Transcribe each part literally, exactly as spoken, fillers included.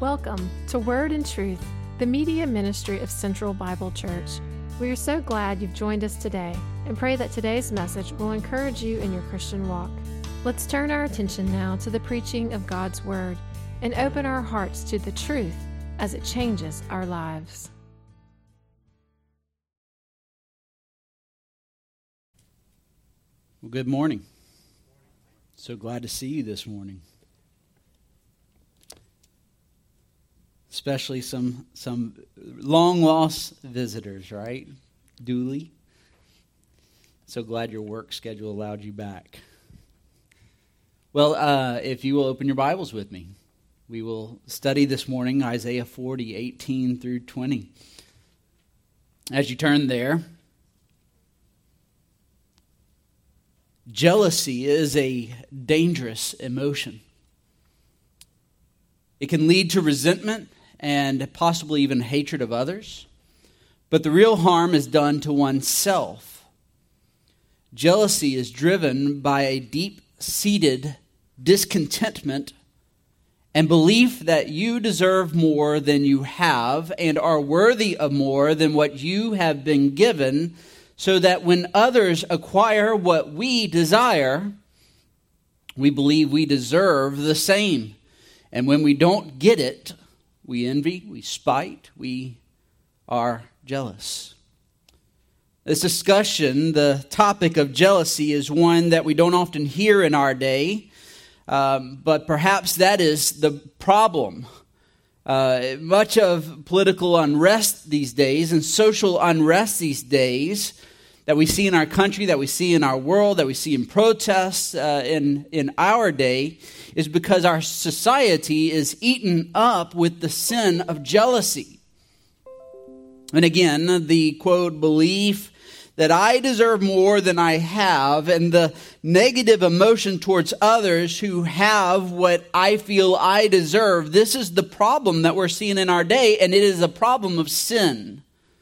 Welcome to Word and Truth, the media ministry of Central Bible Church. We are so glad you've joined us today and pray that today's message will encourage you in your Christian walk. Let's turn our attention now to the preaching of God's Word and open our hearts to the truth as it changes our lives. Well, good morning. So glad to see you this morning. Especially some some long-lost visitors, right? Dooley. So glad your work schedule allowed you back. Well, uh, if you will open your Bibles with me, we will study this morning Isaiah forty, eighteen through twenty. As you turn there, jealousy is a dangerous emotion. It can lead to resentment and possibly even hatred of others. But the real harm is done to oneself. Jealousy is driven by a deep-seated discontentment and belief that you deserve more than you have and are worthy of more than what you have been given, so that when others acquire what we desire, we believe we deserve the same. And when we don't get it, we envy, we spite, we are jealous. This discussion, the topic of jealousy, is one that we don't often hear in our day, um, but perhaps that is the problem. Uh, much of political unrest these days and social unrest these days that we see in our country, that we see in our world, that we see in protests uh, in, in our day, is because our society is eaten up with the sin of jealousy. And again, the, quote, belief that I deserve more than I have, and the negative emotion towards others who have what I feel I deserve, this is the problem that we're seeing in our day, and it is a problem of sin.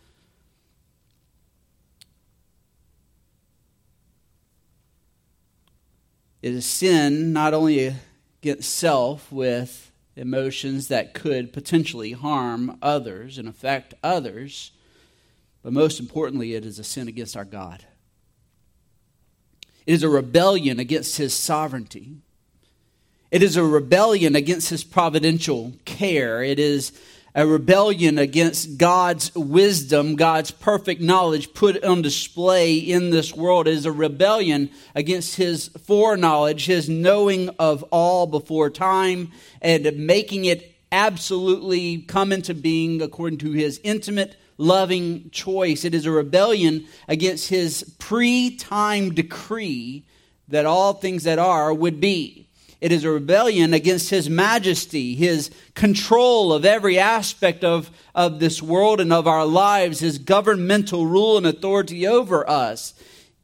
It is sin not only against self with emotions that could potentially harm others and affect others, but most importantly, it is a sin against our God. It is a rebellion against His sovereignty. It is a rebellion against His providential care. It is a rebellion against God's wisdom, God's perfect knowledge put on display in this world. It is a rebellion against His foreknowledge, His knowing of all before time, and making it absolutely come into being according to His intimate, loving choice. It is a rebellion against His pre-time decree that all things that are would be. It is a rebellion against His majesty, His control of every aspect of, of this world and of our lives, His governmental rule and authority over us.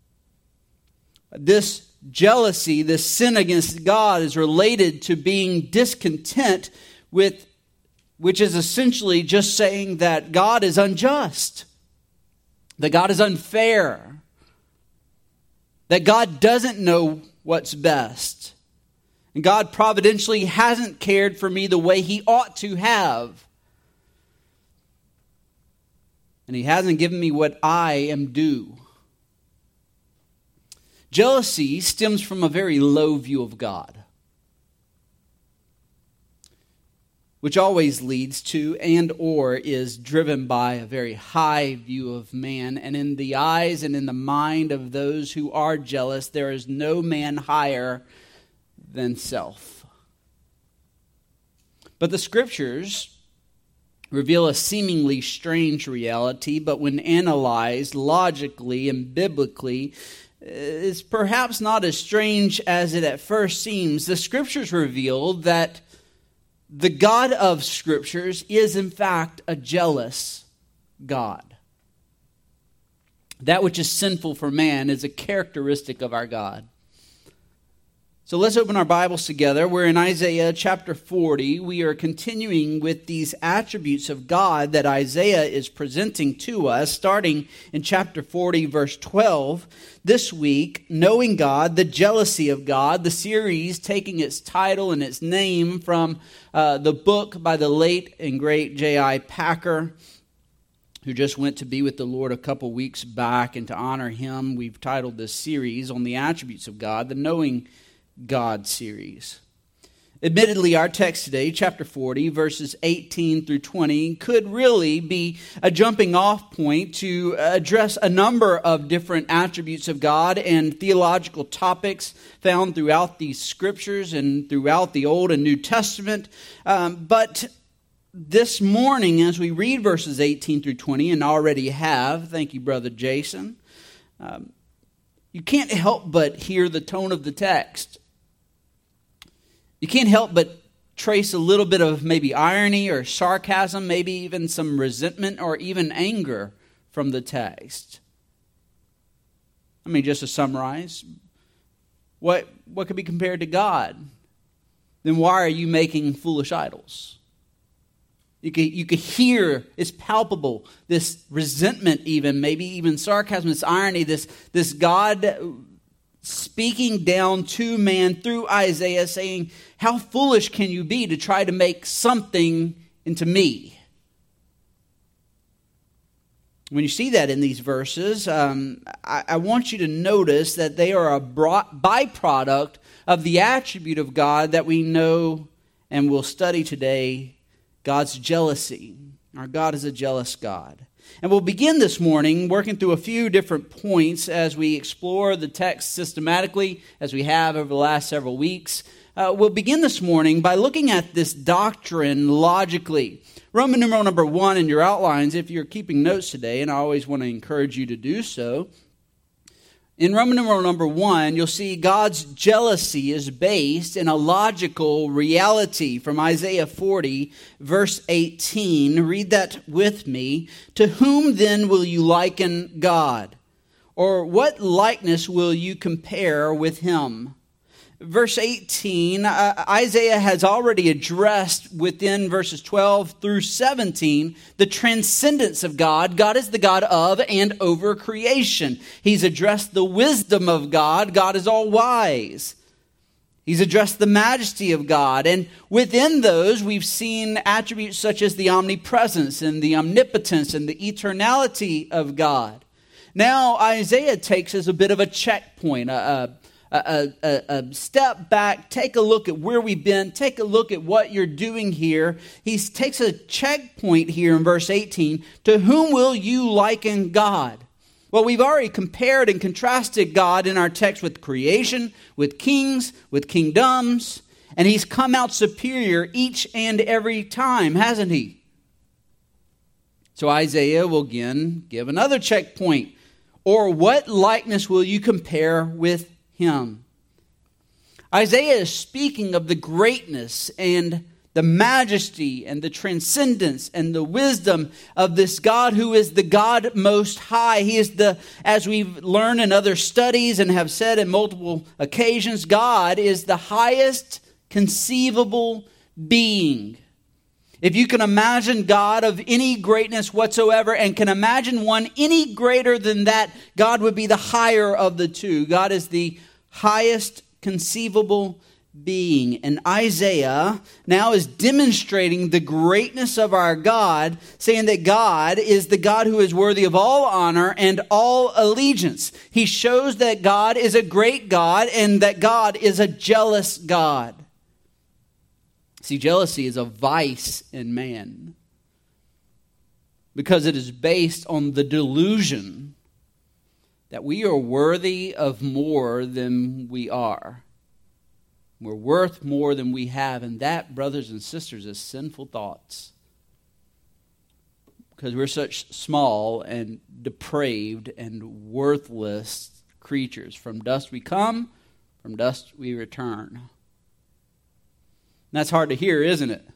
This jealousy, this sin against God, is related to being discontent with, which is essentially just saying that God is unjust, that God is unfair, that God doesn't know what's best. And God providentially hasn't cared for me the way He ought to have. And He hasn't given me what I am due. Jealousy stems from a very low view of God, which always leads to and or is driven by a very high view of man. And in the eyes and in the mind of those who are jealous, there is no man higher than self. But the Scriptures reveal a seemingly strange reality, but when analyzed logically and biblically, is perhaps not as strange as it at first seems. The Scriptures reveal that the God of Scriptures is in fact a jealous God. That which is sinful for man is a characteristic of our God. So let's open our Bibles together. We're in Isaiah chapter forty. We are continuing with these attributes of God that Isaiah is presenting to us, starting in chapter forty, verse twelve. This week, Knowing God, the Jealousy of God, the series taking its title and its name from uh, the book by the late and great J I Packer, who just went to be with the Lord a couple weeks back. And to honor him, we've titled this series on the attributes of God, the Knowing God series. Admittedly, our text today, chapter forty, verses eighteen through twenty, could really be a jumping off point to address a number of different attributes of God and theological topics found throughout these scriptures and throughout the Old and New Testament. Um, but this morning, as we read verses eighteen through twenty, and already have, thank you, Brother Jason, um, you can't help but hear the tone of the text. You can't help but trace a little bit of maybe irony or sarcasm, maybe even some resentment or even anger from the text. I mean, just to summarize, what, what could be compared to God? Then why are you making foolish idols? You could, you could hear, it's palpable, this resentment even, maybe even sarcasm, this irony, this, this God speaking down to man through Isaiah saying, how foolish can you be to try to make something into me? When you see that in these verses, um, I, I want you to notice that they are a byproduct of the attribute of God that we know and will study today, God's jealousy. Our God is a jealous God. And we'll begin this morning working through a few different points as we explore the text systematically, as we have over the last several weeks. Uh, we'll begin this morning by looking at this doctrine logically. Roman numeral number one in your outlines, if you're keeping notes today, and I always want to encourage you to do so. In Roman numeral number one, you'll see God's jealousy is based in a logical reality from Isaiah forty, verse eighteen. Read that with me. To whom then will you liken God? Or what likeness will you compare with him? Verse eighteen, uh, Isaiah has already addressed within verses twelve through seventeen the transcendence of God. God is the God of and over creation. He's addressed the wisdom of God. God is all wise. He's addressed the majesty of God. And within those, we've seen attributes such as the omnipresence and the omnipotence and the eternality of God. Now, Isaiah takes as a bit of a checkpoint, a, a A, a, a step back, take a look at where we've been, take a look at what you're doing here. He takes a checkpoint here in verse eighteen. To whom will you liken God? Well, we've already compared and contrasted God in our text with creation, with kings, with kingdoms, and he's come out superior each and every time, hasn't he? So Isaiah will again give another checkpoint. Or what likeness will you compare with him? Isaiah is speaking of the greatness and the majesty and the transcendence and the wisdom of this God who is the God most high. He is the, as we've learned in other studies and have said in multiple occasions, God is the highest conceivable being. If you can imagine God of any greatness whatsoever and can imagine one any greater than that, God would be the higher of the two. God is the highest conceivable being. And Isaiah now is demonstrating the greatness of our God, saying that God is the God who is worthy of all honor and all allegiance. He shows that God is a great God and that God is a jealous God. See, jealousy is a vice in man because it is based on the delusion that we are worthy of more than we are. We're worth more than we have. And that, brothers and sisters, is sinful thoughts. Because we're such small and depraved and worthless creatures. From dust we come, from dust we return. And that's hard to hear, isn't it?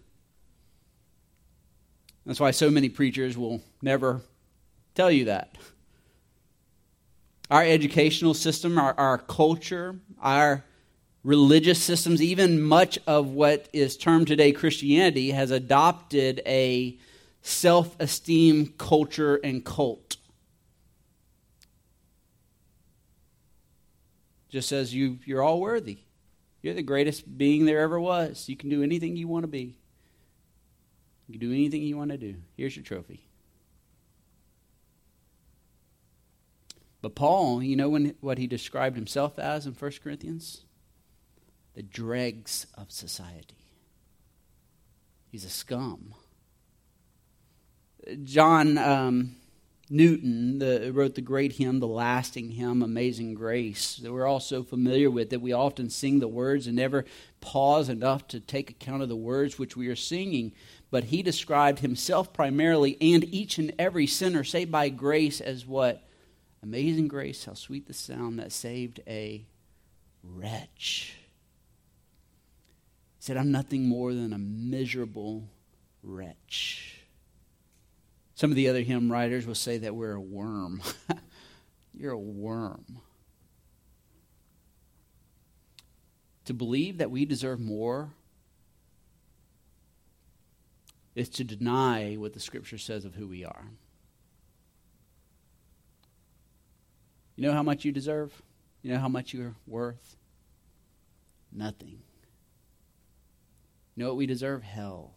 That's why so many preachers will never tell you that. Our educational system, our, our culture, our religious systems, even much of what is termed today Christianity, has adopted a self-esteem culture and cult. Just says you, you're all worthy. You're the greatest being there ever was. You can do anything you want to be. You can do anything you want to do. Here's your trophy. But Paul, you know when, what he described himself as in First Corinthians? The dregs of society. He's a scum. John um, Newton the, wrote the great hymn, the lasting hymn, Amazing Grace, that we're all so familiar with, that we often sing the words and never pause enough to take account of the words which we are singing. But he described himself primarily and each and every sinner saved by grace as what? Amazing grace, how sweet the sound that saved a wretch. He said, I'm nothing more than a miserable wretch. Some of the other hymn writers will say that we're a worm. You're a worm. To believe that we deserve more is to deny what the Scripture says of who we are. You know how much you deserve? You know how much you're worth? Nothing. You know what we deserve? Hell.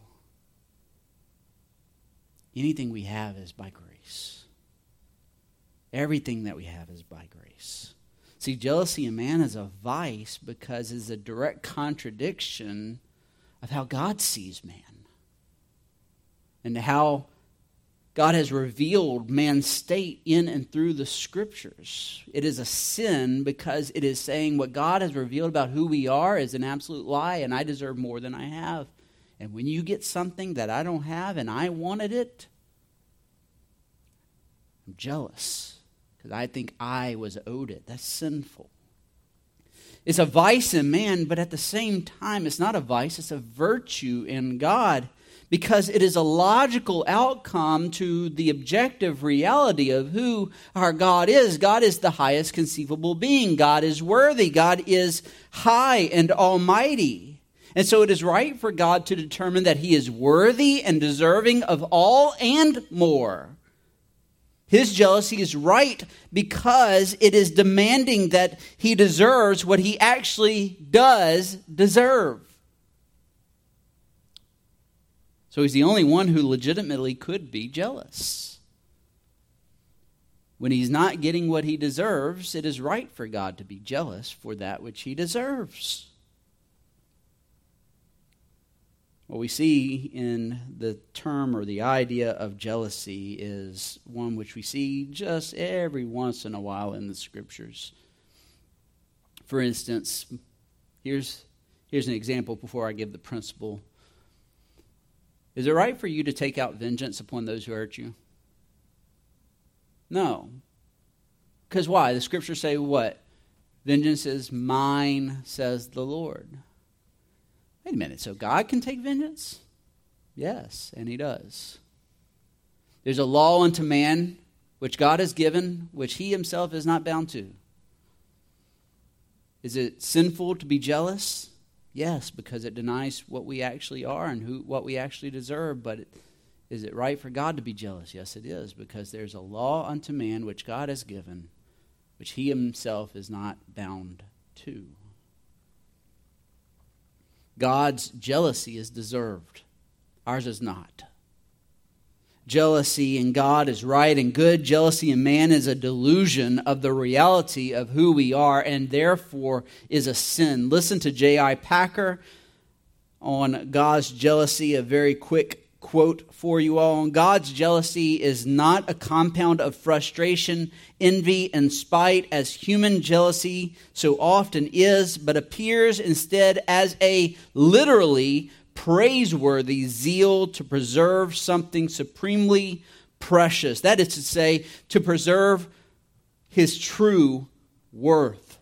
Anything we have is by grace. Everything that we have is by grace. See, jealousy in man is a vice because it's a direct contradiction of how God sees man and how God has revealed man's state in and through the Scriptures. It is a sin because it is saying what God has revealed about who we are is an absolute lie, and I deserve more than I have. And when you get something that I don't have and I wanted it, I'm jealous because I think I was owed it. That's sinful. It's a vice in man, but at the same time, it's not a vice, it's a virtue in God. Because it is a logical outcome to the objective reality of who our God is. God is the highest conceivable being. God is worthy. God is high and almighty. And so it is right for God to determine that He is worthy and deserving of all and more. His jealousy is right because it is demanding that He deserves what He actually does deserve. So He's the only one who legitimately could be jealous. When He's not getting what He deserves, it is right for God to be jealous for that which He deserves. What we see in the term or the idea of jealousy is one which we see just every once in a while in the Scriptures. For instance, here's, here's an example before I give the principle. Is it right for you to take out vengeance upon those who hurt you? No. Because why? The Scriptures say what? Vengeance is mine, says the Lord. Wait a minute, so God can take vengeance? Yes, and He does. There's a law unto man which God has given, which He Himself is not bound to. Is it sinful to be jealous? Yes, because it denies what we actually are and who what we actually deserve. But it, is it right for God to be jealous? Yes, it is, because there's a law unto man which God has given, which He Himself is not bound to. God's jealousy is deserved. Ours is not. Jealousy in God is right and good. Jealousy in man is a delusion of the reality of who we are and therefore is a sin. Listen to J I Packer on God's jealousy, a very quick quote for you all. God's jealousy is not a compound of frustration, envy, and spite as human jealousy so often is, but appears instead as a literally praiseworthy zeal to preserve something supremely precious. That is to say, to preserve His true worth.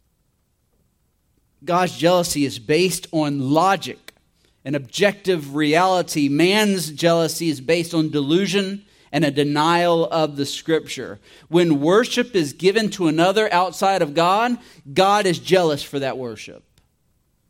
God's jealousy is based on logic and objective reality. Man's jealousy is based on delusion and a denial of the Scripture. When worship is given to another outside of God, God is jealous for that worship.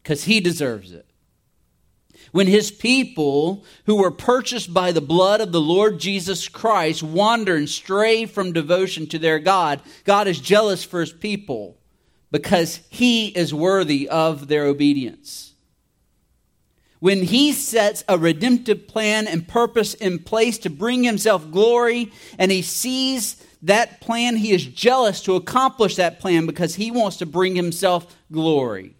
because he deserves it. When his people, who were purchased by the blood of the Lord Jesus Christ, wander and stray from devotion to their God, God is jealous for his people because he is worthy of their obedience. When he sets a redemptive plan and purpose in place to bring himself glory, and he sees that plan, he is jealous to accomplish that plan because he wants to bring himself glory.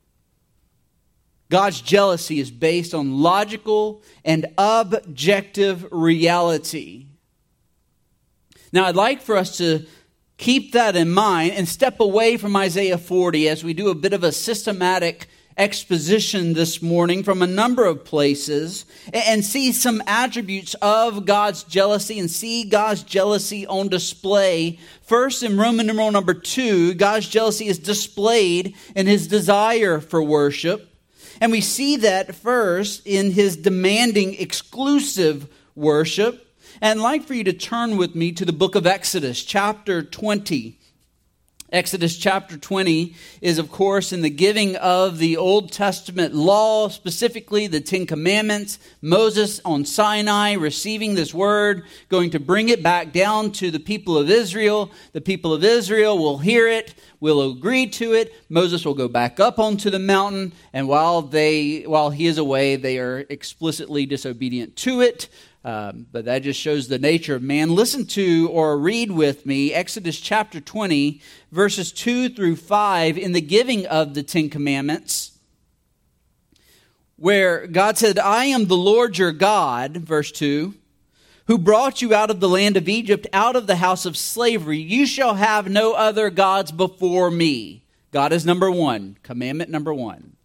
God's jealousy is based on logical and objective reality. Now, I'd like for us to keep that in mind and step away from Isaiah forty as we do a bit of a systematic exposition this morning from a number of places and see some attributes of God's jealousy and see God's jealousy on display. First, in Roman numeral number two, God's jealousy is displayed in his desire for worship. And we see that first in his demanding exclusive worship. And I'd like for you to turn with me to the book of Exodus, chapter twenty. Exodus chapter twenty is, of course, in the giving of the Old Testament law, specifically the Ten Commandments. Moses on Sinai receiving this word, going to bring it back down to the people of Israel. The people of Israel will hear it, will agree to it. Moses will go back up onto the mountain, and while they, while he is away, they are explicitly disobedient to it. Um, but that just shows the nature of man. Listen to or read with me Exodus chapter twenty, verses two through five in the giving of the Ten Commandments, where God said, I am the Lord your God, verse two, who brought you out of the land of Egypt, out of the house of slavery. You shall have no other gods before me. God is number one, commandment number one.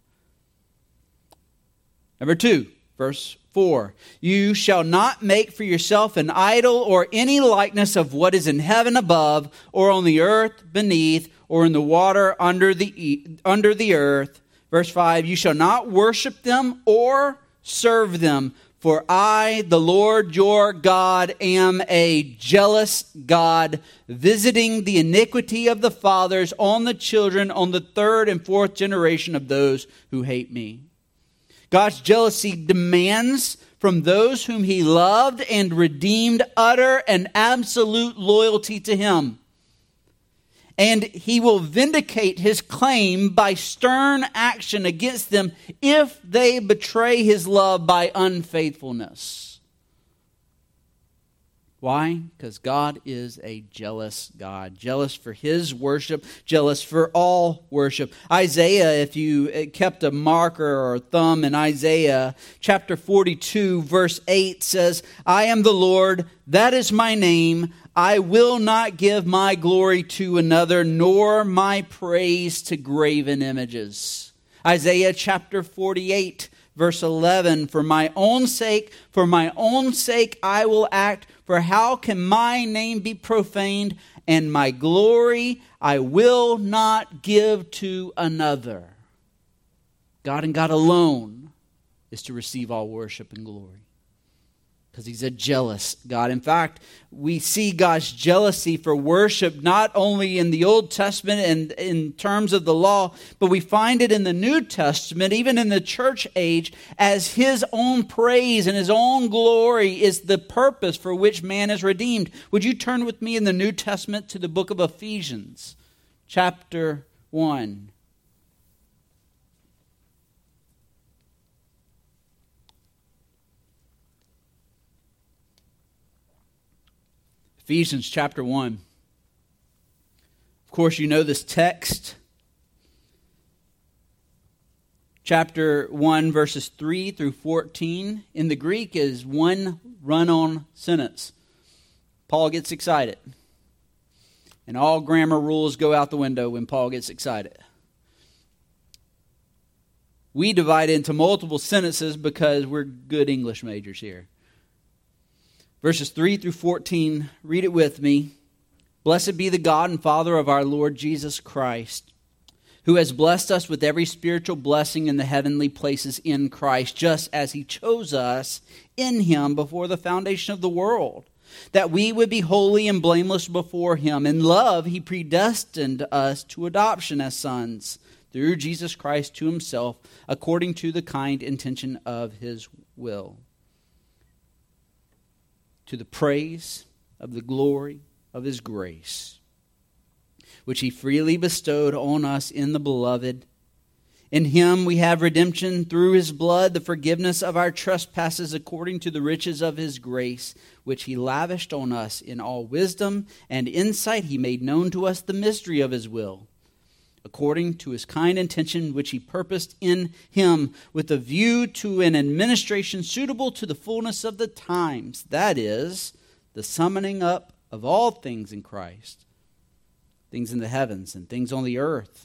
Number two, verse four, you shall not make for yourself an idol or any likeness of what is in heaven above, or on the earth beneath, or in the water under the under the earth. Verse five, you shall not worship them or serve them, for I, the Lord your God, am a jealous God, visiting the iniquity of the fathers on the children, on the third and fourth generation of those who hate me. God's jealousy demands from those whom he loved and redeemed utter and absolute loyalty to him. And he will vindicate his claim by stern action against them if they betray his love by unfaithfulness. Why? Because God is a jealous God. Jealous for his worship, jealous for all worship. Isaiah, if you kept a marker or a thumb in Isaiah, chapter forty-two, verse eight says, I am the Lord, that is my name. I will not give my glory to another, nor my praise to graven images. Isaiah chapter forty-eight, verse eleven, for my own sake, for my own sake I will act. For how can my name be profaned, and my glory I will not give to another? God and God alone is to receive all worship and glory, because he's a jealous God. In fact, we see God's jealousy for worship not only in the Old Testament and in terms of the law, but we find it in the New Testament, even in the church age, as his own praise and his own glory is the purpose for which man is redeemed. Would you turn with me in the New Testament to the book of Ephesians, chapter one. Ephesians chapter one. Of course, you know this text. Chapter one, verses three through fourteen. In the Greek is one run-on sentence. Paul gets excited. And all grammar rules go out the window when Paul gets excited. We divide into multiple sentences because we're good English majors here. Verses three through fourteen, read it with me. Blessed be the God and Father of our Lord Jesus Christ, who has blessed us with every spiritual blessing in the heavenly places in Christ, just as he chose us in him before the foundation of the world, that we would be holy and blameless before him. In love, he predestined us to adoption as sons through Jesus Christ to himself, according to the kind intention of his will, to the praise of the glory of his grace, which he freely bestowed on us in the Beloved. In him we have redemption through his blood, the forgiveness of our trespasses according to the riches of his grace, which he lavished on us in all wisdom and insight. He made known to us the mystery of his will, according to his kind intention, which he purposed in him with a view to an administration suitable to the fullness of the times, that is, the summoning up of all things in Christ, things in the heavens and things on the earth.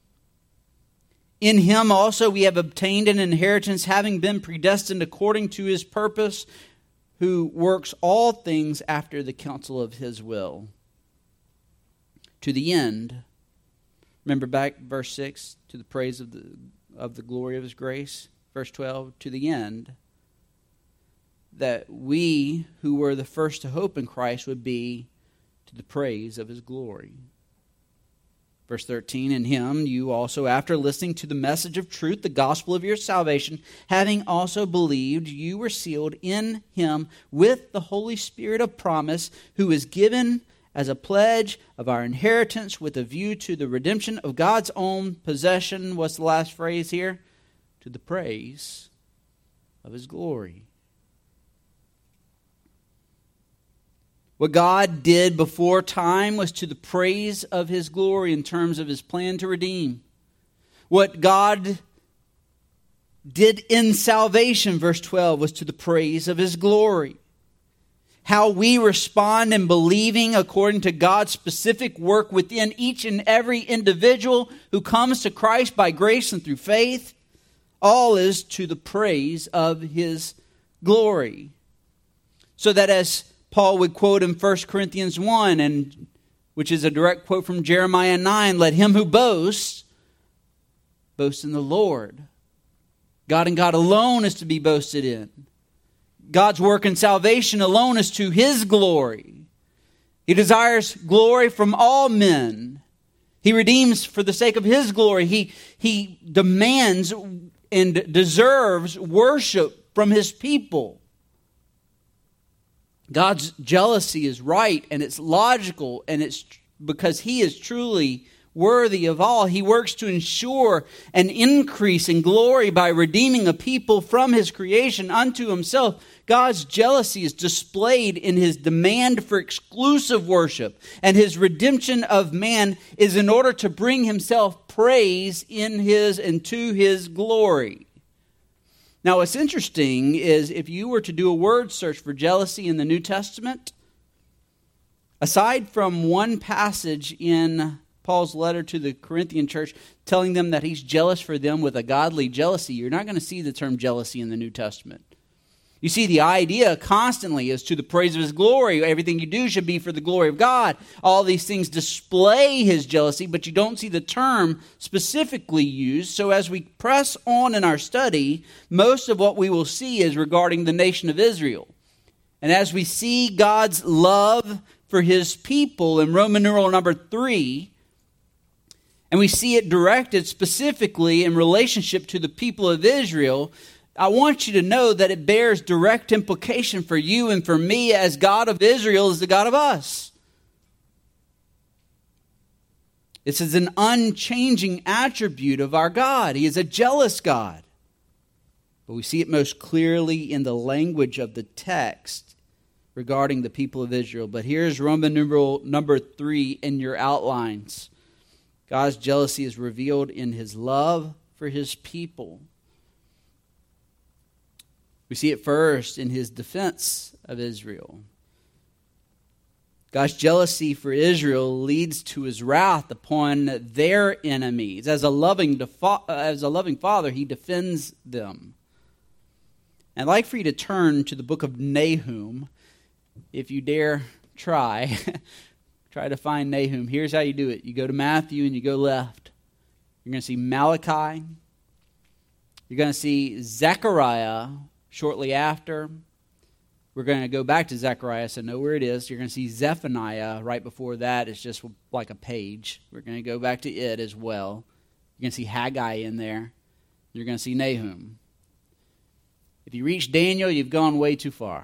In him also we have obtained an inheritance, having been predestined according to his purpose, who works all things after the counsel of his will, to the end. Remember back verse six, to the praise of the of the glory of his grace. Verse twelve, to the end, that we who were the first to hope in Christ would be to the praise of his glory. Verse thirteen, in him you also, after listening to the message of truth, the gospel of your salvation, having also believed, you were sealed in him with the Holy Spirit of promise, who is given as a pledge of our inheritance with a view to the redemption of God's own possession. What's the last phrase here? To the praise of his glory. What God did before time was to the praise of his glory in terms of his plan to redeem. What God did in salvation, verse twelve, was to the praise of his glory. How we respond in believing according to God's specific work within each and every individual who comes to Christ by grace and through faith, all is to the praise of his glory. So that as Paul would quote in First Corinthians one, and which is a direct quote from Jeremiah nine, let him who boasts, boast in the Lord. God and God alone is to be boasted in. God's work in salvation alone is to his glory. He desires glory from all men. He redeems for the sake of his glory. He, he demands and deserves worship from his people. God's jealousy is right and it's logical, and it's because he is truly worthy of all. He works to ensure an increase in glory by redeeming a people from his creation unto himself. God's jealousy is displayed in his demand for exclusive worship, and his redemption of man is in order to bring himself praise in his and to his glory. Now, what's interesting is if you were to do a word search for jealousy in the New Testament, aside from one passage in Paul's letter to the Corinthian church telling them that he's jealous for them with a godly jealousy, you're not going to see the term jealousy in the New Testament. You see, the idea constantly is to the praise of his glory. Everything you do should be for the glory of God. All these things display his jealousy, but you don't see the term specifically used. So as we press on in our study, most of what we will see is regarding the nation of Israel. And as we see God's love for his people in Roman numeral number three, and we see it directed specifically in relationship to the people of Israel, I want you to know that it bears direct implication for you and for me, as God of Israel is the God of us. This is an unchanging attribute of our God. He is a jealous God. But we see it most clearly in the language of the text regarding the people of Israel. But here's Roman numeral number three in your outlines. God's jealousy is revealed in his love for his people. We see it first in his defense of Israel. God's jealousy for Israel leads to his wrath upon their enemies. As a loving defo- as a loving father, he defends them. And I'd like for you to turn to the book of Nahum, if you dare try. Try to find Nahum. Here's how you do it. You go to Matthew and you go left. You're going to see Malachi. You're going to see Zechariah shortly after. We're going to go back to Zechariah, so know where it is. You're going to see Zephaniah right before that. It's just like a page. We're going to go back to it as well. You're going to see Haggai in there. You're going to see Nahum. If you reach Daniel, you've gone way too far.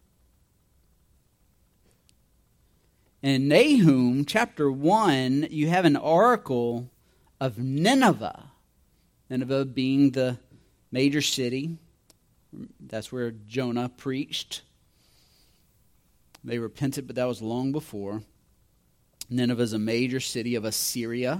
In Nahum chapter one, you have an oracle of Nineveh. Nineveh being the major city. That's where Jonah preached. They repented, but that was long before. Nineveh is a major city of Assyria.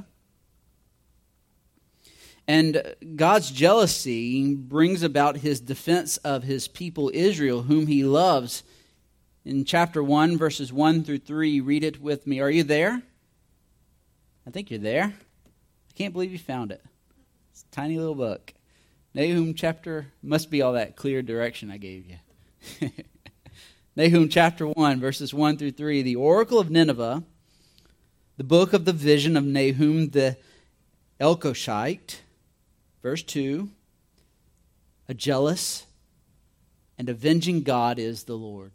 And God's jealousy brings about his defense of his people Israel, whom he loves. In chapter one, verses one through three, read it with me. Are you there? I think you're there. I can't believe you found it. It's a tiny little book. Nahum chapter, must be all that clear direction I gave you. Nahum chapter one, verses one through three. The oracle of Nineveh, the book of the vision of Nahum the Elkoshite. Verse two, a jealous and avenging God is the Lord.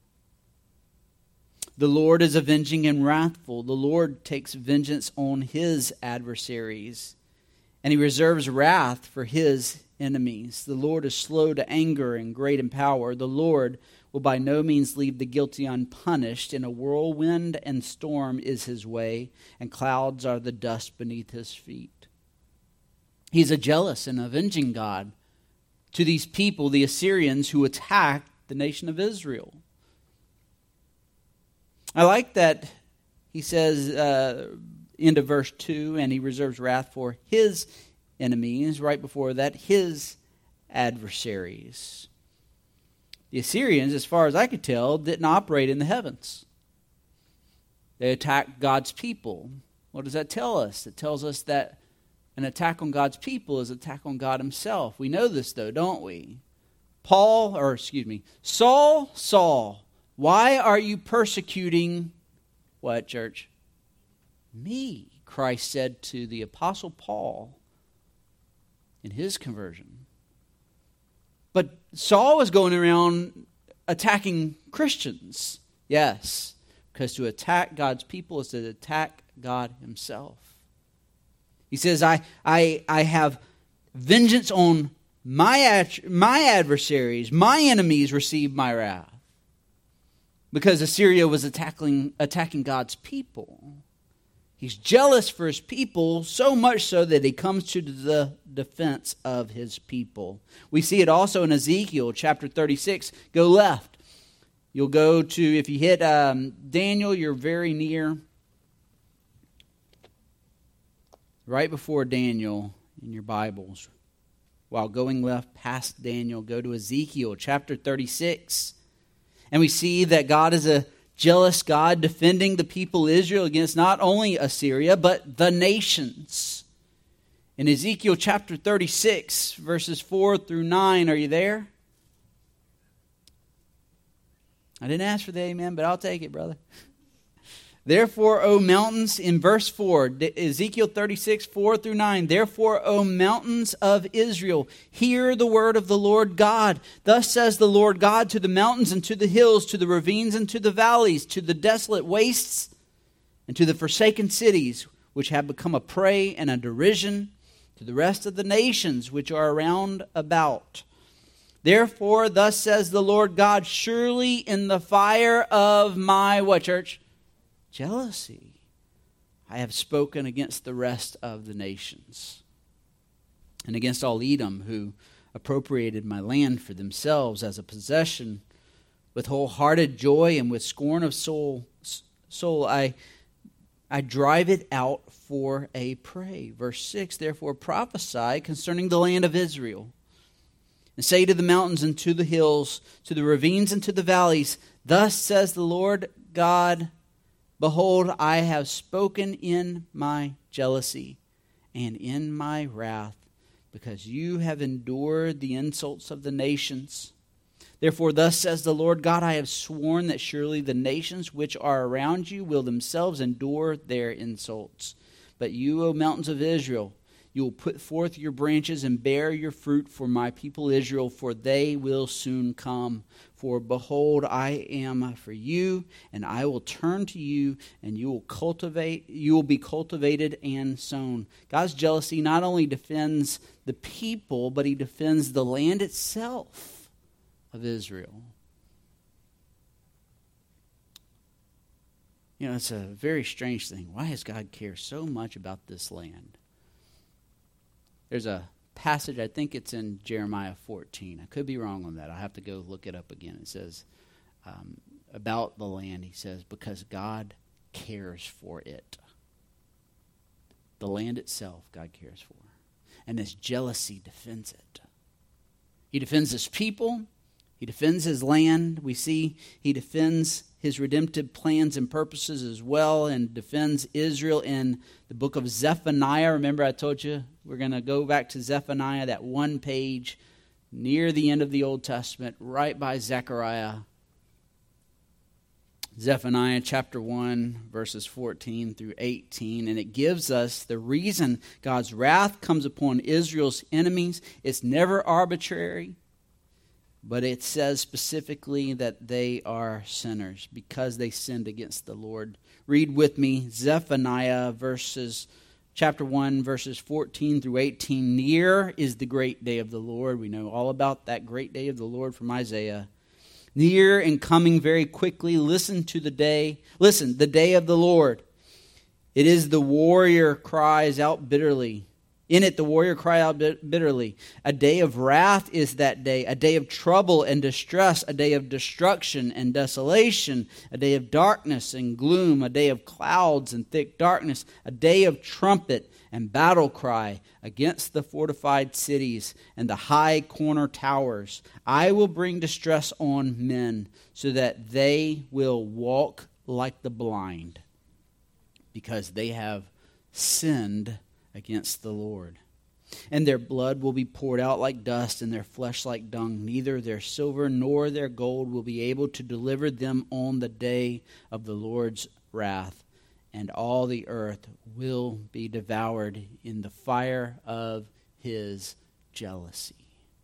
The Lord is avenging and wrathful. The Lord takes vengeance on his adversaries, and he reserves wrath for his enemies. The Lord is slow to anger and great in power. The Lord will by no means leave the guilty unpunished. In a whirlwind and storm is his way, and clouds are the dust beneath his feet. He's a jealous and avenging God to these people, the Assyrians, who attacked the nation of Israel. I like that he says, uh, end of verse two, and he reserves wrath for his enemies. Right before that, his adversaries. The Assyrians, as far as I could tell, didn't operate in the heavens. They attacked God's people. What does that tell us? It tells us that an attack on God's people is an attack on God himself. We know this, though, don't we? Paul, or excuse me, Saul, Saul, why are you persecuting what, church? Me, Christ said to the Apostle Paul in his conversion. But Saul was going around attacking Christians. Yes, because to attack God's people is to attack God himself. He says, I, I, I have vengeance on my, ad- my adversaries. My enemies receive my wrath. Because Assyria was attacking, attacking God's people. He's jealous for his people, so much so that he comes to the defense of his people. We see it also in Ezekiel chapter thirty-six. Go left. You'll go to, if you hit um, Daniel, you're very near. Right before Daniel in your Bibles. While going left past Daniel, go to Ezekiel chapter thirty-six. And we see that God is a jealous God defending the people Israel against not only Assyria, but the nations. In Ezekiel chapter thirty-six, verses four through nine, are you there? I didn't ask for the amen, but I'll take it, brother. Therefore, O mountains, in verse four, Ezekiel thirty-six, four through nine, therefore, O mountains of Israel, hear the word of the Lord God. Thus says the Lord God to the mountains and to the hills, to the ravines and to the valleys, to the desolate wastes and to the forsaken cities, which have become a prey and a derision, to the rest of the nations which are around about. Therefore, thus says the Lord God, surely in the fire of my, what, church? Jealousy, I have spoken against the rest of the nations, and against all Edom, who appropriated my land for themselves as a possession. With wholehearted joy and with scorn of soul, soul I, I drive it out for a prey. Verse six, therefore prophesy concerning the land of Israel, and say to the mountains and to the hills, to the ravines and to the valleys, thus says the Lord God, behold, I have spoken in my jealousy and in my wrath, because you have endured the insults of the nations. Therefore, thus says the Lord God, I have sworn that surely the nations which are around you will themselves endure their insults. But you, O mountains of Israel, You will put forth your branches and bear your fruit for my people Israel, for they will soon come. For behold, I am for you, and I will turn to you, and you will cultivate, you will be cultivated and sown. God's jealousy not only defends the people, but he defends the land itself of Israel. You know, it's a very strange thing. Why does God care so much about this land? There's a passage, I think it's in Jeremiah fourteen. I could be wrong on that. I'll have to go look it up again. It says um, about the land, he says, because God cares for it. The land itself, God cares for. And this jealousy defends it. He defends his people. He defends his land. We see he defends his redemptive plans and purposes as well, and defends Israel in the book of Zephaniah. Remember, I told you we're going to go back to Zephaniah, that one page near the end of the Old Testament, right by Zechariah. Zephaniah chapter one, verses fourteen through eighteen, and it gives us the reason God's wrath comes upon Israel's enemies. It's never arbitrary. But it says specifically that they are sinners because they sinned against the Lord. Read with me Zephaniah verses, chapter one, verses fourteen through eighteen. Near is the great day of the Lord. We know all about that great day of the Lord from Isaiah. Near and coming very quickly. Listen to the day. Listen, the day of the Lord. It is the warrior cries out bitterly. In it, the warrior cry out bitterly. A day of wrath is that day, a day of trouble and distress, a day of destruction and desolation, a day of darkness and gloom, a day of clouds and thick darkness, a day of trumpet and battle cry against the fortified cities and the high corner towers. I will bring distress on men so that they will walk like the blind, because they have sinned against the Lord. And their blood will be poured out like dust, and their flesh like dung. Neither their silver nor their gold will be able to deliver them on the day of the Lord's wrath. And all the earth will be devoured in the fire of his jealousy.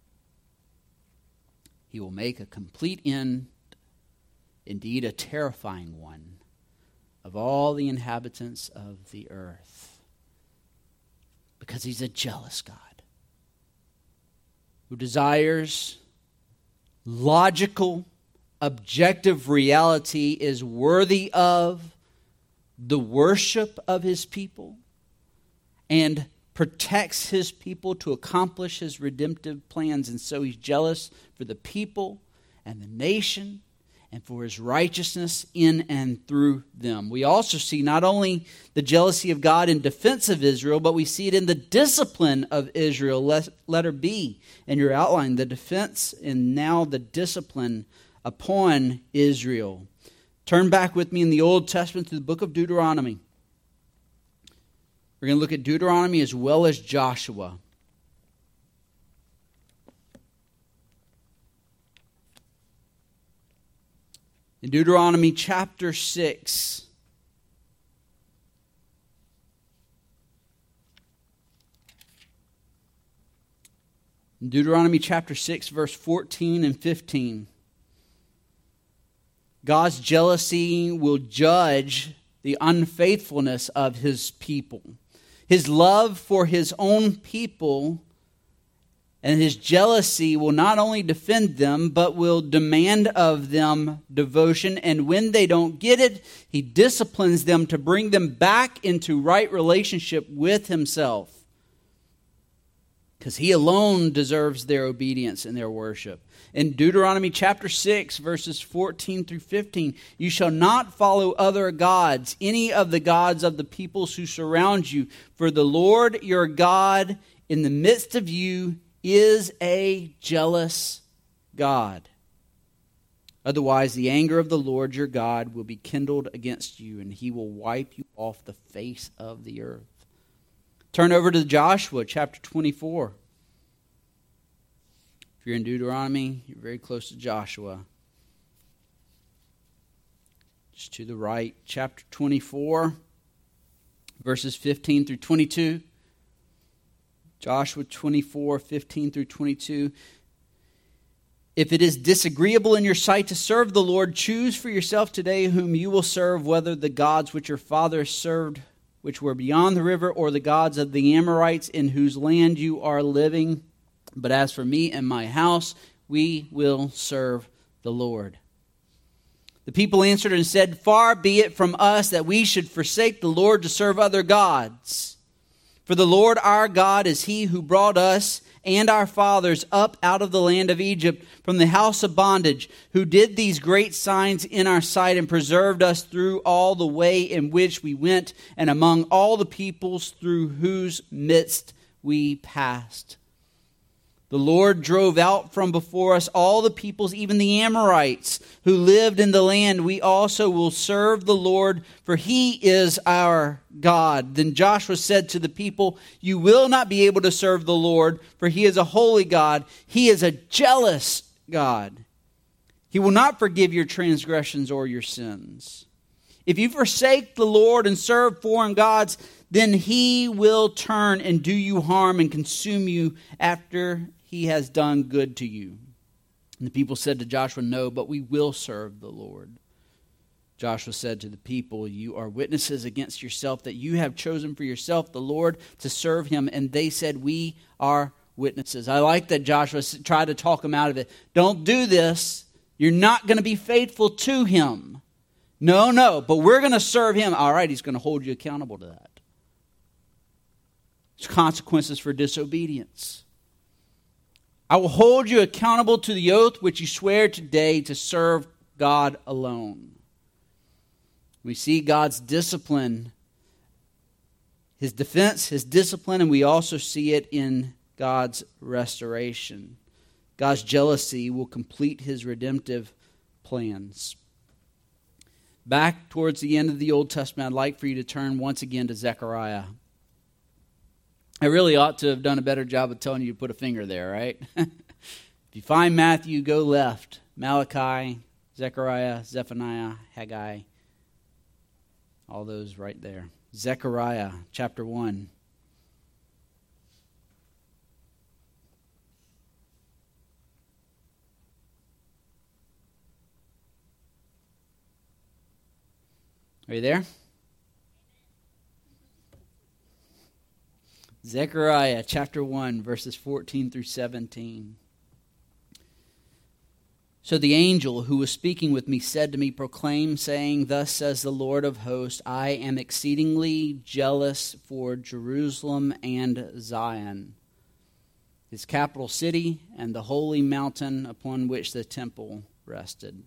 He will make a complete end, indeed a terrifying one, of all the inhabitants of the earth. Because he's a jealous God who desires logical, objective reality, is worthy of the worship of his people, and protects his people to accomplish his redemptive plans. And so he's jealous for the people and the nation and for his righteousness in and through them. We also see not only the jealousy of God in defense of Israel, but we see it in the discipline of Israel. Letter B in your outline, the defense and now the discipline upon Israel. Turn back with me in the Old Testament to the book of Deuteronomy. We're going to look at Deuteronomy as well as Joshua. In Deuteronomy chapter six, in Deuteronomy chapter six, verse fourteen and fifteen, God's jealousy will judge the unfaithfulness of his people. His love for his own people and his jealousy will not only defend them, but will demand of them devotion. And when they don't get it, he disciplines them to bring them back into right relationship with himself. Because he alone deserves their obedience and their worship. In Deuteronomy chapter six, verses fourteen through fifteen, you shall not follow other gods, any of the gods of the peoples who surround you. For the Lord your God in the midst of you is a jealous God. Otherwise, the anger of the Lord your God will be kindled against you, and he will wipe you off the face of the earth. Turn over to Joshua chapter twenty-four. If you're in Deuteronomy, you're very close to Joshua. Just to the right, chapter twenty-four, verses fifteen through twenty-two. Joshua twenty-four, fifteen through twenty-two. If it is disagreeable in your sight to serve the Lord, choose for yourself today whom you will serve, whether the gods which your fathers served, which were beyond the river, or the gods of the Amorites in whose land you are living. But as for me and my house, we will serve the Lord. The people answered and said, Far be it from us that we should forsake the Lord to serve other gods. For the Lord our God is he who brought us and our fathers up out of the land of Egypt from the house of bondage, who did these great signs in our sight and preserved us through all the way in which we went and among all the peoples through whose midst we passed. The Lord drove out from before us all the peoples, even the Amorites, who lived in the land. We also will serve the Lord, for he is our God. Then Joshua said to the people, You will not be able to serve the Lord, for he is a holy God. He is a jealous God. He will not forgive your transgressions or your sins. If you forsake the Lord and serve foreign gods, then he will turn and do you harm and consume you after he has done good to you. And the people said to Joshua, No, but we will serve the Lord. Joshua said to the people, You are witnesses against yourself that you have chosen for yourself the Lord to serve him. And they said, We are witnesses. I like that Joshua tried to talk them out of it. Don't do this. You're not going to be faithful to him. No, no, but we're going to serve him. All right, he's going to hold you accountable to that. There's consequences for disobedience. I will hold you accountable to the oath which you swear today to serve God alone. We see God's discipline, his defense, his discipline, and we also see it in God's restoration. God's jealousy will complete his redemptive plans. Back towards the end of the Old Testament, I'd like for you to turn once again to Zechariah. I really ought to have done a better job of telling you to put a finger there, right? If you find Matthew, go left. Malachi, Zechariah, Zephaniah, Haggai. All those right there. Zechariah chapter one. Are you there? Zechariah chapter one, verses fourteen through seventeen. So the angel who was speaking with me said to me, Proclaim, saying, Thus says the Lord of hosts, I am exceedingly jealous for Jerusalem and Zion, his capital city, and the holy mountain upon which the temple rested.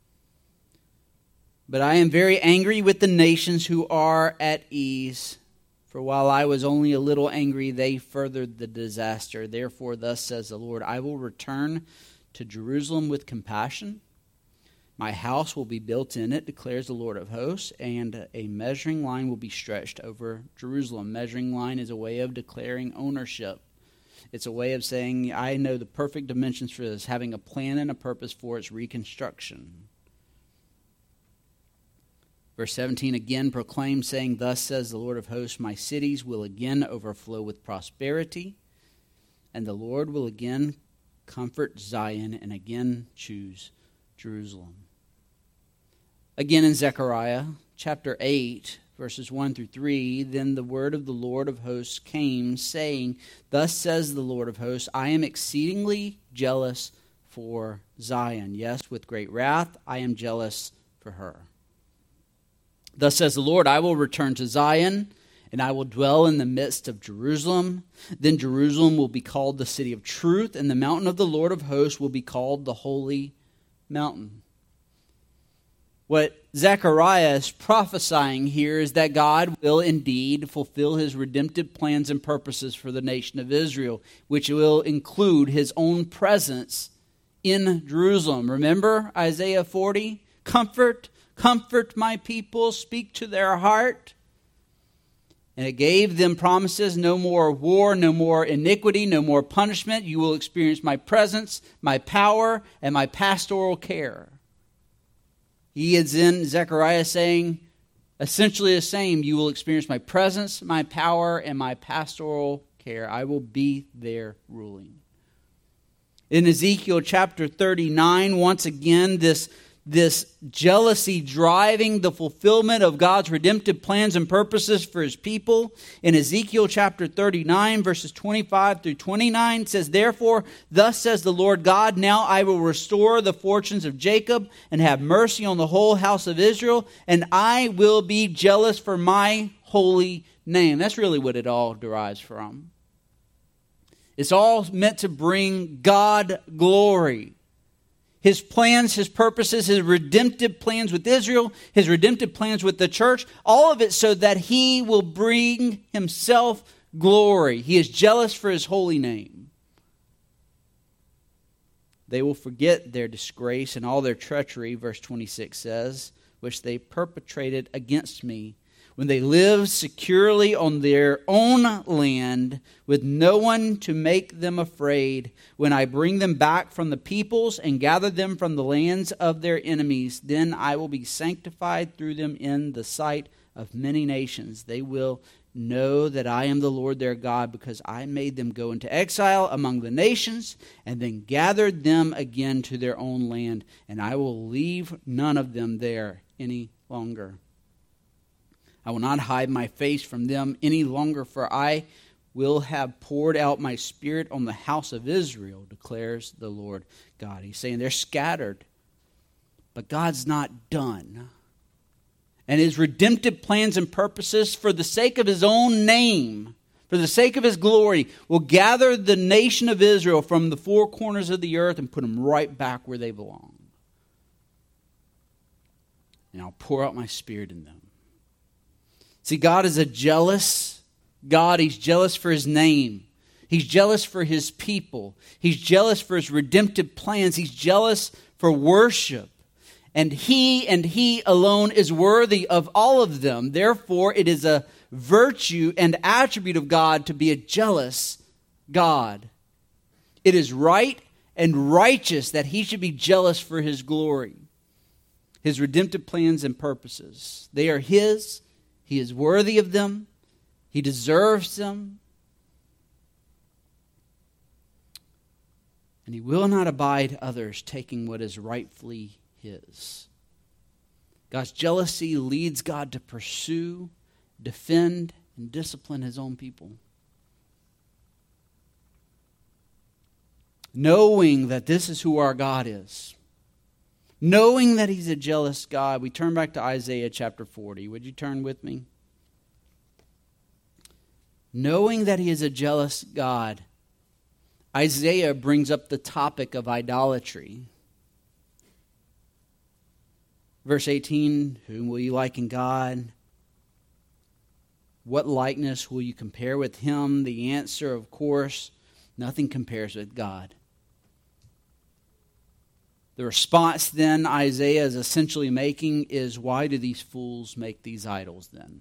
But I am very angry with the nations who are at ease. For while I was only a little angry, they furthered the disaster. Therefore, thus says the Lord, I will return to Jerusalem with compassion. My house will be built in it, declares the Lord of hosts, and a measuring line will be stretched over Jerusalem. Measuring line is a way of declaring ownership. It's a way of saying, I know the perfect dimensions for this, having a plan and a purpose for its reconstruction. Verse seventeen again proclaims, saying, Thus says the Lord of hosts, my cities will again overflow with prosperity, and the Lord will again comfort Zion and again choose Jerusalem. Again in Zechariah chapter eight, verses one through three, then the word of the Lord of hosts came, saying, Thus says the Lord of hosts, I am exceedingly jealous for Zion. Yes, with great wrath I am jealous for her. Thus says the Lord, I will return to Zion, and I will dwell in the midst of Jerusalem. Then Jerusalem will be called the city of truth, and the mountain of the Lord of hosts will be called the holy mountain. What Zechariah is prophesying here is that God will indeed fulfill his redemptive plans and purposes for the nation of Israel, which will include his own presence in Jerusalem. Remember Isaiah forty? Comfort, comfort my people, speak to their heart. And it gave them promises, no more war, no more iniquity, no more punishment. You will experience my presence, my power, and my pastoral care. He is in Zechariah saying essentially the same. You will experience my presence, my power, and my pastoral care. I will be there ruling. In Ezekiel chapter thirty-nine, once again, this, this jealousy driving the fulfillment of God's redemptive plans and purposes for his people. In Ezekiel chapter thirty-nine, verses twenty-five through twenty-nine, says, "Therefore, thus says the Lord God, now I will restore the fortunes of Jacob and have mercy on the whole house of Israel, and I will be jealous for my holy name." That's really what it all derives from. It's all meant to bring God glory. His plans, his purposes, his redemptive plans with Israel, his redemptive plans with the church, all of it so that he will bring himself glory. He is jealous for his holy name. They will forget their disgrace and all their treachery, verse twenty-six says, which they perpetrated against me, when they lived securely on their own land with no one to make them afraid, when I bring them back from the peoples and gather them from the lands of their enemies, then I will be sanctified through them in the sight of many nations. They will know that I am the Lord their God, because I made them go into exile among the nations and then gathered them again to their own land, and I will leave none of them there any longer. I will not hide my face from them any longer, for I will have poured out my spirit on the house of Israel, declares the Lord God. He's saying they're scattered, but God's not done. And his redemptive plans and purposes, for the sake of his own name, for the sake of his glory, will gather the nation of Israel from the four corners of the earth and put them right back where they belong. And I'll pour out my spirit in them. See, God is a jealous God. He's jealous for his name. He's jealous for his people. He's jealous for his redemptive plans. He's jealous for worship. And he and he alone is worthy of all of them. Therefore, it is a virtue and attribute of God to be a jealous God. It is right and righteous that he should be jealous for his glory, his redemptive plans and purposes. They are his. He is worthy of them. He deserves them. And he will not abide others taking what is rightfully his. God's jealousy leads God to pursue, defend, and discipline his own people. Knowing that this is who our God is, knowing that he's a jealous God, we turn back to Isaiah chapter forty. Would you turn with me? Knowing that he is a jealous God, Isaiah brings up the topic of idolatry. Verse eighteen, whom will you liken God? What likeness will you compare with him? The answer, of course, nothing compares with God. The response then Isaiah is essentially making is, why do these fools make these idols then?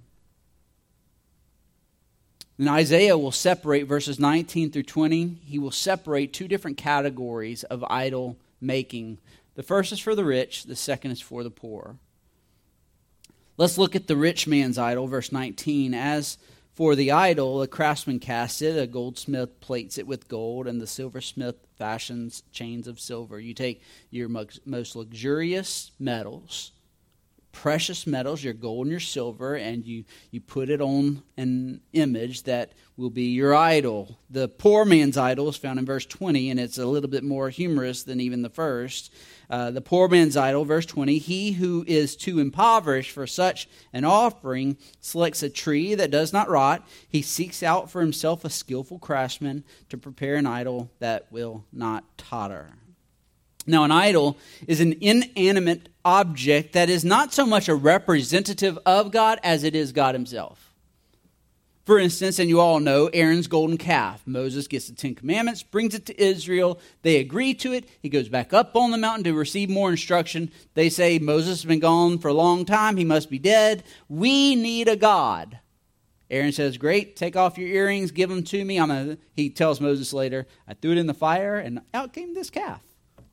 And Isaiah will separate verses nineteen through twenty. He will separate two different categories of idol making. The first is for the rich. The second is for the poor. Let's look at the rich man's idol, verse nineteen. As for the idol, a craftsman casts it, a goldsmith plates it with gold, and the silversmith fashions chains of silver. You take your most luxurious metals, precious metals, your gold and your silver, and you, you put it on an image that will be your idol. The poor man's idol is found in verse twenty, and it's a little bit more humorous than even the first. Uh, the poor man's idol, verse twenty, he who is too impoverished for such an offering selects a tree that does not rot. He seeks out for himself a skillful craftsman to prepare an idol that will not totter. Now, an idol is an inanimate object that is not so much a representative of God as it is God himself. For instance, and you all know, Aaron's golden calf. Moses gets the Ten Commandments, brings it to Israel. They agree to it. He goes back up on the mountain to receive more instruction. They say, Moses has been gone for a long time. He must be dead. We need a God. Aaron says, great, take off your earrings, give them to me. I'm a, he tells Moses later, I threw it in the fire, and out came this calf.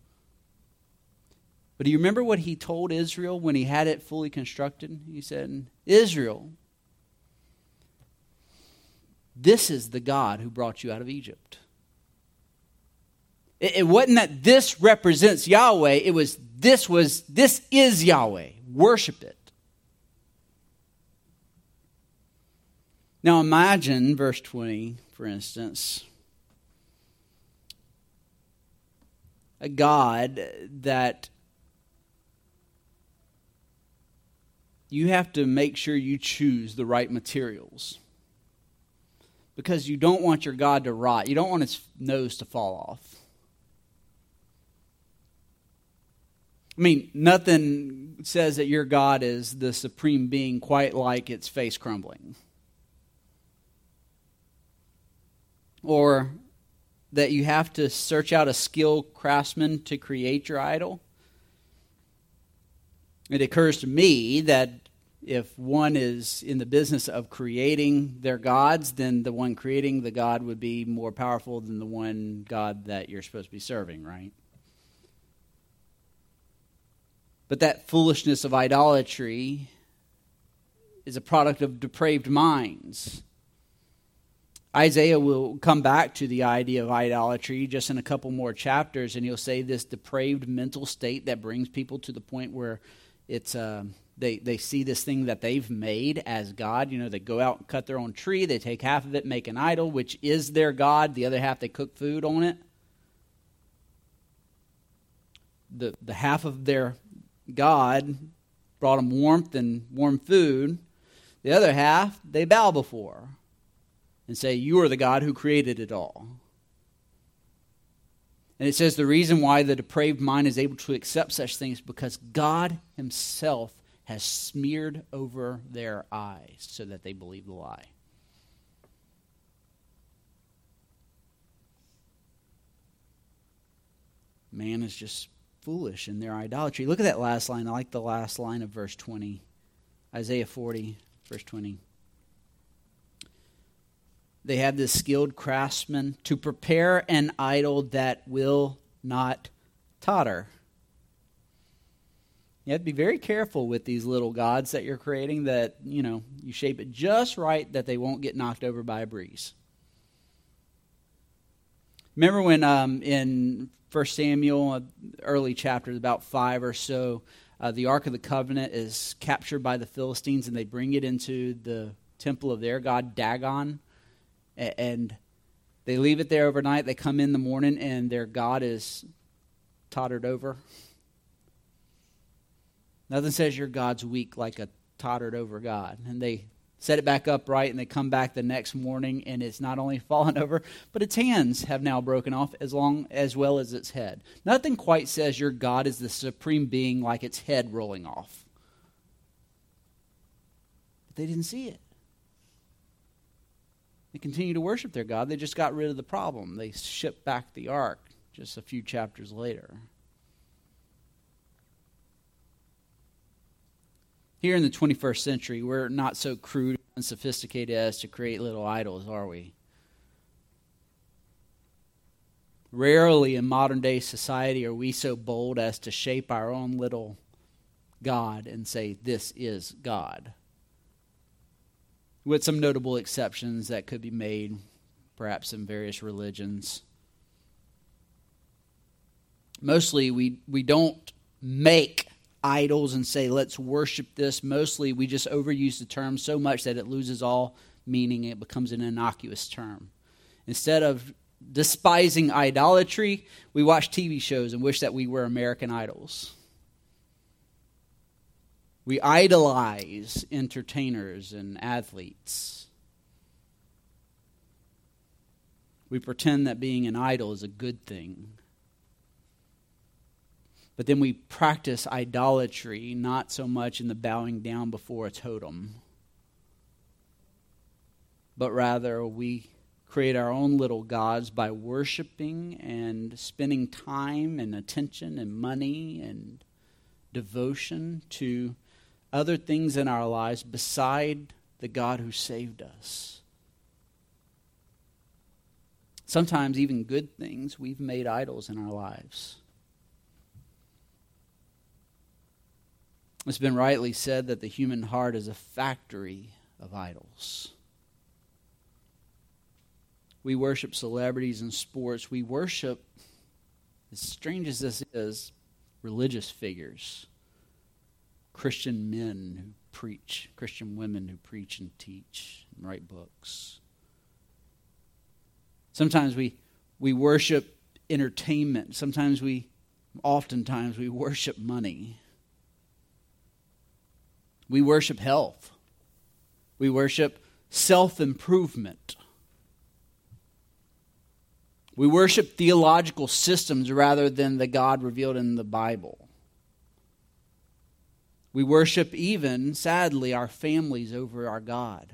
But do you remember what he told Israel when he had it fully constructed? He said, Israel, this is the God who brought you out of Egypt. It, it wasn't that this represents Yahweh. It was this was this is Yahweh. Worship it. Now imagine verse twenty, for instance, a God that you have to make sure you choose the right materials. Because you don't want your God to rot. You don't want its nose to fall off. I mean, nothing says that your God is the supreme being quite like its face crumbling. Or that you have to search out a skilled craftsman to create your idol. It occurs to me that if one is in the business of creating their gods, then the one creating the god would be more powerful than the one God that you're supposed to be serving, right? But that foolishness of idolatry is a product of depraved minds. Isaiah will come back to the idea of idolatry just in a couple more chapters, and he'll say this depraved mental state that brings people to the point where it's uh, they, they see this thing that they've made as God. You know, they go out and cut their own tree, they take half of it, make an idol, which is their God. The other half, they cook food on it. The, the half of their God brought them warmth and warm food. The other half, they bow before and say, you are the God who created it all. And it says the reason why the depraved mind is able to accept such things is because God himself has smeared over their eyes so that they believe the lie. Man is just foolish in their idolatry. Look at that last line. I like the last line of verse twenty. Isaiah forty, verse twenty. They had this skilled craftsman to prepare an idol that will not totter. You have to be very careful with these little gods that you're creating, that, you know, you shape it just right that they won't get knocked over by a breeze. Remember when um, in First Samuel, uh, early chapters, about five or so, uh, the Ark of the Covenant is captured by the Philistines and they bring it into the temple of their god, Dagon. And they leave it there overnight. They come in the morning and their God is tottered over. Nothing says your God's weak like a tottered over God. And they set it back upright and they come back the next morning and it's not only fallen over, but its hands have now broken off as long as well as its head. Nothing quite says your God is the supreme being like its head rolling off. But they didn't see it. They continue to worship their God. They just got rid of the problem. They shipped back the ark just a few chapters later. Here in the twenty-first century, we're not so crude and sophisticated as to create little idols, are we? Rarely in modern day society are we so bold as to shape our own little God and say, this is God. With some notable exceptions that could be made, perhaps in various religions. Mostly we, we don't make idols and say, let's worship this. Mostly we just overuse the term so much that it loses all meaning. It becomes an innocuous term. Instead of despising idolatry, we watch T V shows and wish that we were American Idols. We idolize entertainers and athletes. We pretend that being an idol is a good thing. But then we practice idolatry, not so much in the bowing down before a totem, but rather we create our own little gods by worshiping and spending time and attention and money and devotion to other things in our lives beside the God who saved us. Sometimes even good things we've made idols in our lives. It's been rightly said that the human heart is a factory of idols. We worship celebrities and sports. We worship, as strange as this is, religious figures. Christian men who preach, Christian women who preach and teach and write books. Sometimes we, we worship entertainment. Sometimes we, oftentimes we worship money. We worship health. We worship self-improvement. We worship theological systems rather than the God revealed in the Bible. We worship even, sadly, our families over our God.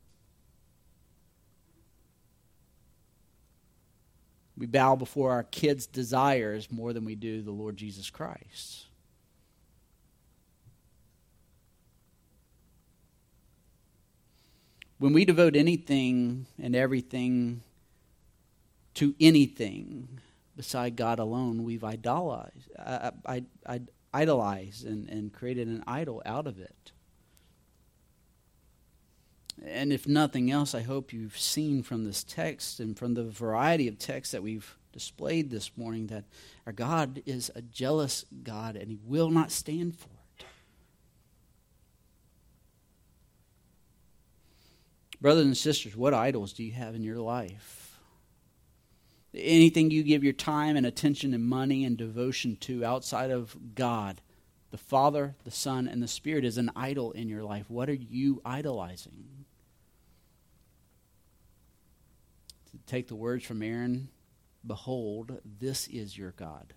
We bow before our kids' desires more than we do the Lord Jesus Christ. When we devote anything and everything to anything beside God alone, we've idolized, uh, I, I, idolized and, and created an idol out of it. And if nothing else, I hope you've seen from this text and from the variety of texts that we've displayed this morning that our God is a jealous God and He will not stand for it. Brothers and sisters, what idols do you have in your life? Anything you give your time and attention and money and devotion to outside of God, the Father, the Son, and the Spirit is an idol in your life. What are you idolizing? To take the words from Aaron, behold, this is your God.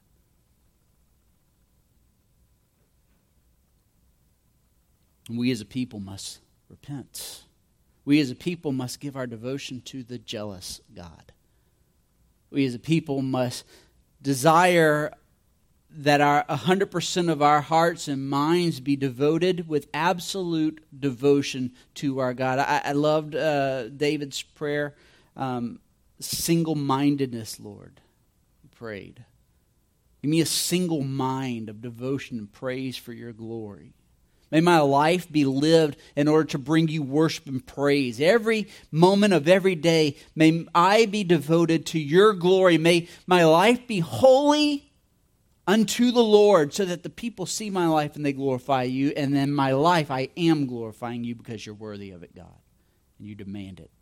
And we as a people must repent. We as a people must give our devotion to the jealous God. We as a people must desire that our one hundred percent of our hearts and minds be devoted with absolute devotion to our God. I, I loved uh, David's prayer, um, single-mindedness, Lord. He prayed. Give me a single mind of devotion and praise for your glory. May my life be lived in order to bring you worship and praise. Every moment of every day, may I be devoted to your glory. May my life be holy unto the Lord so that the people see my life and they glorify you. And then my life, I am glorifying you because you're worthy of it, God. And you demand it.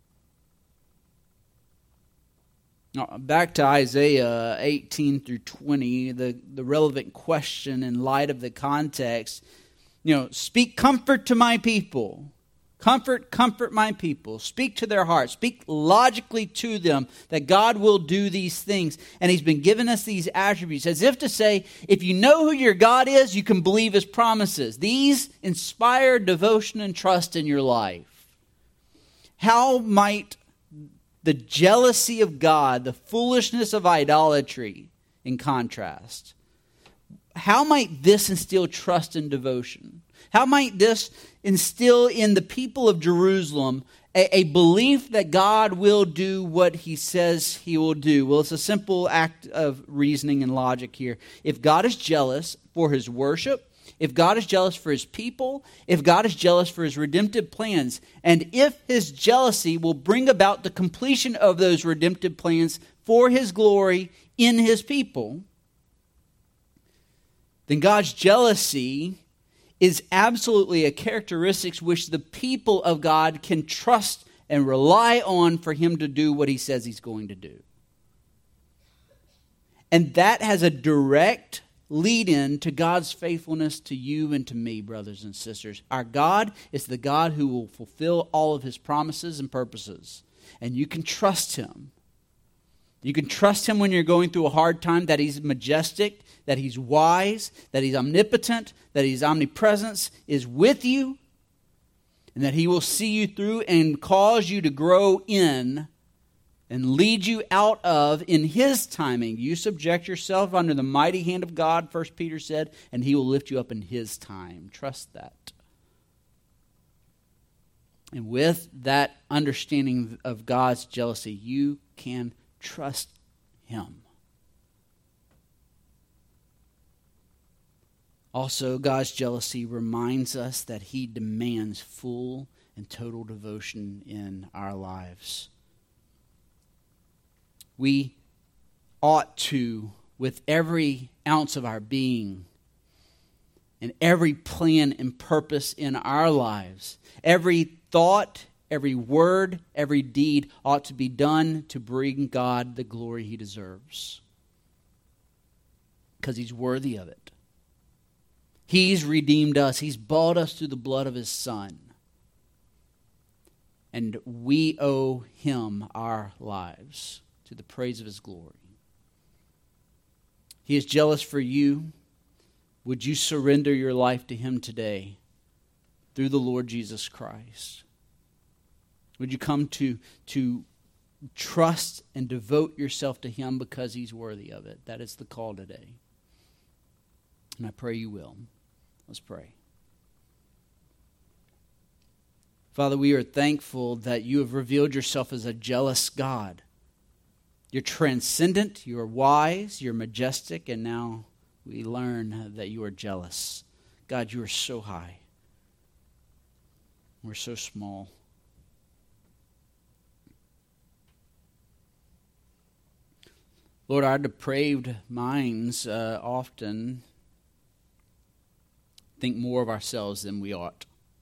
Now, back to Isaiah eighteen through twenty, the, the relevant question in light of the context. You know, speak comfort to my people. Comfort, comfort my people. Speak to their hearts. Speak logically to them that God will do these things. And He's been giving us these attributes as if to say, if you know who your God is, you can believe His promises. These inspire devotion and trust in your life. How might the jealousy of God, the foolishness of idolatry, in contrast, how might this instill trust and devotion? How might this instill in the people of Jerusalem a, a belief that God will do what He says He will do? Well, it's a simple act of reasoning and logic here. If God is jealous for His worship, if God is jealous for His people, if God is jealous for His redemptive plans, and if His jealousy will bring about the completion of those redemptive plans for His glory in His people, then God's jealousy is absolutely a characteristic which the people of God can trust and rely on for Him to do what He says He's going to do. And that has a direct lead-in to God's faithfulness to you and to me, brothers and sisters. Our God is the God who will fulfill all of His promises and purposes. And you can trust Him. You can trust Him when you're going through a hard time, that He's majestic, that He's wise, that He's omnipotent, that His omnipresence is with you, and that He will see you through and cause you to grow in and lead you out of in His timing. You subject yourself under the mighty hand of God, First Peter said, and He will lift you up in His time. Trust that. And with that understanding of God's jealousy, you can trust Him. Also, God's jealousy reminds us that He demands full and total devotion in our lives. we ought to, with every ounce of our being and every plan and purpose in our lives, every thought, every word, every deed ought to be done to bring God the glory He deserves. Because He's worthy of it. He's redeemed us. He's bought us through the blood of His Son. And we owe Him our lives to the praise of His glory. He is jealous for you. Would you surrender your life to Him today through the Lord Jesus Christ? Would you come to, to trust and devote yourself to Him because He's worthy of it? That is the call today. And I pray you will. Let's pray. Father, we are thankful that you have revealed yourself as a jealous God. You're transcendent, you're wise, you're majestic, and now we learn that you are jealous. God, you are so high. We're so small. Lord, our depraved minds uh, often think more of ourselves than we ought.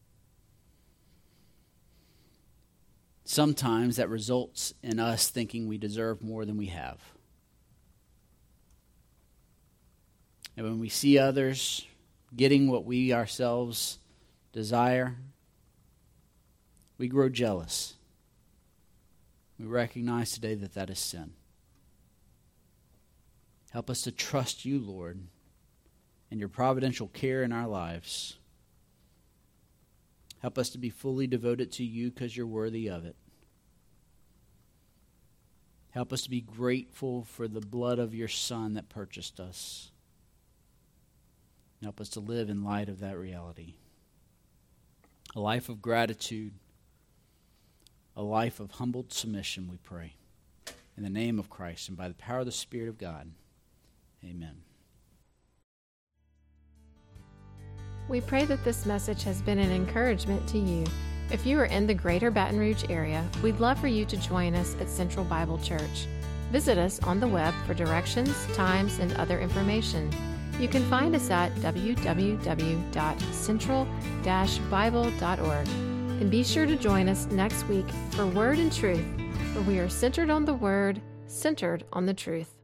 Sometimes that results in us thinking we deserve more than we have. And when we see others getting what we ourselves desire, we grow jealous. We recognize today that that is sin. Help us to trust you, Lord, and your providential care in our lives. Help us to be fully devoted to you because you're worthy of it. Help us to be grateful for the blood of your Son that purchased us. Help us to live in light of that reality. A life of gratitude, a life of humbled submission, we pray. In the name of Christ and by the power of the Spirit of God, amen. We pray that this message has been an encouragement to you. If you are in the greater Baton Rouge area, we'd love for you to join us at Central Bible Church. Visit us on the web for directions, times, and other information. You can find us at w w w dot central dash bible dot org. And be sure to join us next week for Word and Truth, where we are centered on the Word, centered on the truth.